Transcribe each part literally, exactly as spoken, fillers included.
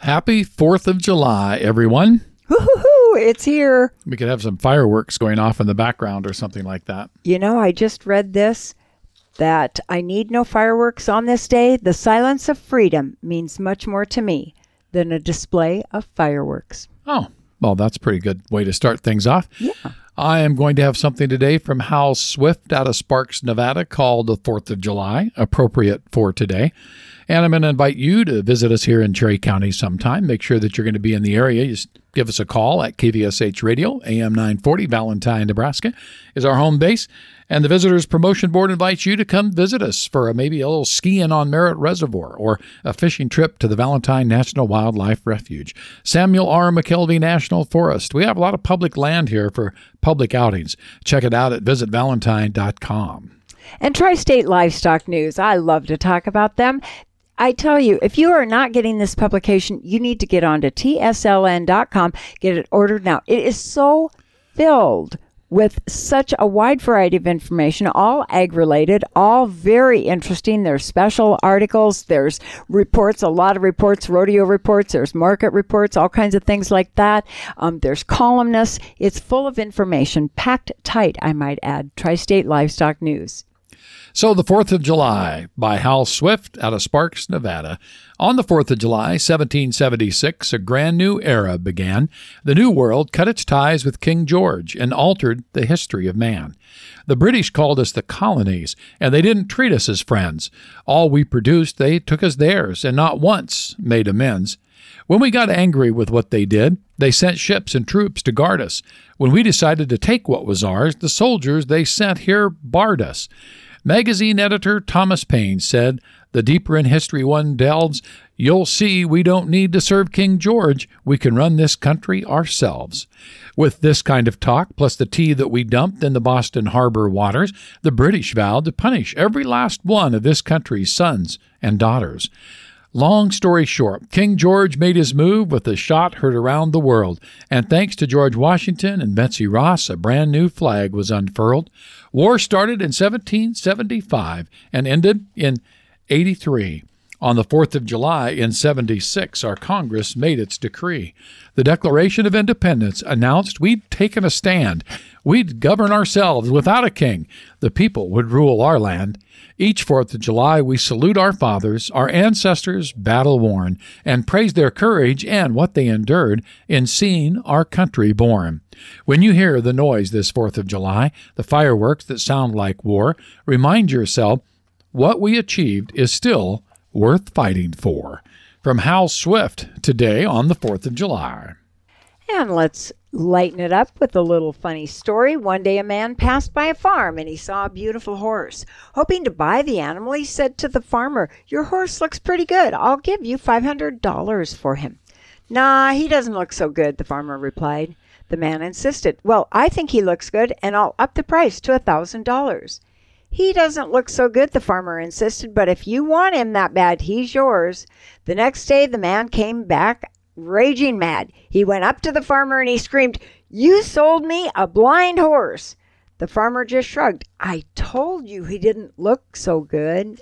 Happy fourth of July, everyone. Woo-hoo-hoo, it's here. We could have some fireworks going off in the background or something like that. You know, I just read this, that I need no fireworks on this day. The silence of freedom means much more to me than a display of fireworks. Oh, well, that's a pretty good way to start things off. Yeah. I am going to have something today from Hal Swift out of Sparks, Nevada, called the fourth of July, appropriate for today. And I'm going to invite you to visit us here in Cherry County sometime. Make sure that you're going to be in the area. Just give us a call at K V S H Radio, A M nine forty, Valentine, Nebraska is our home base. And the Visitors Promotion Board invites you to come visit us for a, maybe a little skiing on Merritt Reservoir or a fishing trip to the Valentine National Wildlife Refuge, Samuel R. McKelvey National Forest. We have a lot of public land here for public outings. Check it out at visit valentine dot com. And Tri-State Livestock News. I love to talk about them. I tell you, if you are not getting this publication, you need to get on to T S L N dot com. Get it ordered now. It is so filled with such a wide variety of information, all ag-related, all very interesting. There's special articles, there's reports, a lot of reports, rodeo reports, there's market reports, all kinds of things like that. Um, there's columnists. It's full of information, packed tight, I might add. Tri-State Livestock News. So the fourth of July by Hal Swift out of Sparks, Nevada. On the fourth of July, seventeen seventy-six, a brand new era began. The New World cut its ties with King George and altered the history of man. The British called us the colonies, and they didn't treat us as friends. All we produced, they took as theirs, and not once made amends. When we got angry with what they did, they sent ships and troops to guard us. When we decided to take what was ours, the soldiers they sent here barred us. Magazine editor Thomas Paine said, "The deeper in history one delves, you'll see we don't need to serve King George. We can run this country ourselves." With this kind of talk, plus the tea that we dumped in the Boston Harbor waters, the British vowed to punish every last one of this country's sons and daughters. Long story short, King George made his move with a shot heard around the world, and thanks to George Washington and Betsy Ross, a brand new flag was unfurled. War started in seventeen seventy-five and ended in eighty-three. On the fourth of July in seventy-six, our Congress made its decree. The Declaration of Independence announced we'd taken a stand. We'd govern ourselves without a king. The people would rule our land. Each fourth of July, we salute our fathers, our ancestors battle-worn, and praise their courage and what they endured in seeing our country born. When you hear the noise this fourth of July, the fireworks that sound like war, remind yourself what we achieved is still worth fighting for. From Hal Swift today on the fourth of July. And let's lighten it up with a little funny story. One day a man passed by a farm and he saw a beautiful horse. Hoping to buy the animal, he said to the farmer, "Your horse looks pretty good. I'll give you five hundred dollars for him." "Nah, he doesn't look so good," the farmer replied. The man insisted, "Well, I think he looks good and I'll up the price to one thousand dollars. "He doesn't look so good," the farmer insisted, "but if you want him that bad, he's yours." The next day, the man came back raging mad. He went up to the farmer and he screamed, "You sold me a blind horse." The farmer just shrugged. "I told you he didn't look so good."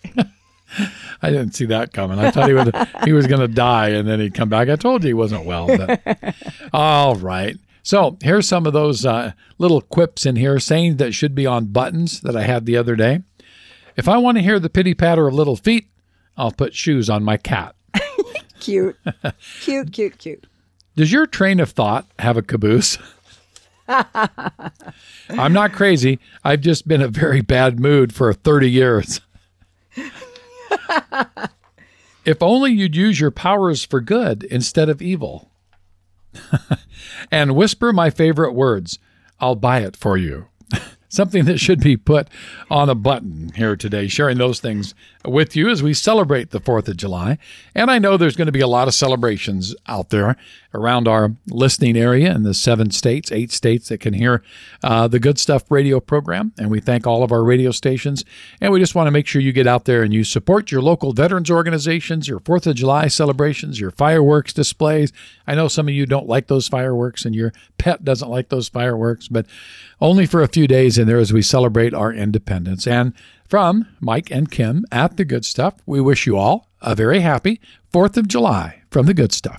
I didn't see that coming. I thought he would he was going to die and then he'd come back. I told you he wasn't well. But all right. So here's some of those uh, little quips in here, sayings that should be on buttons that I had the other day. If I want to hear the pitty patter of little feet, I'll put shoes on my cat. Cute. Cute, cute, cute. Does your train of thought have a caboose? I'm not crazy. I've just been in a very bad mood for thirty years. If only you'd use your powers for good instead of evil. And whisper my favorite words. I'll buy it for you. Something that should be put on a button here today, sharing those things with you as we celebrate the fourth of July. And I know there's going to be a lot of celebrations out there around our listening area in the seven states, eight states that can hear uh, the Good Stuff radio program. And we thank all of our radio stations. And we just want to make sure you get out there and you support your local veterans organizations, your fourth of July celebrations, your fireworks displays. I know some of you don't like those fireworks and your pet doesn't like those fireworks, but only for a few days in there as we celebrate our independence. And from Mike and Kim at The Good Stuff, we wish you all a very happy fourth of July from The Good Stuff.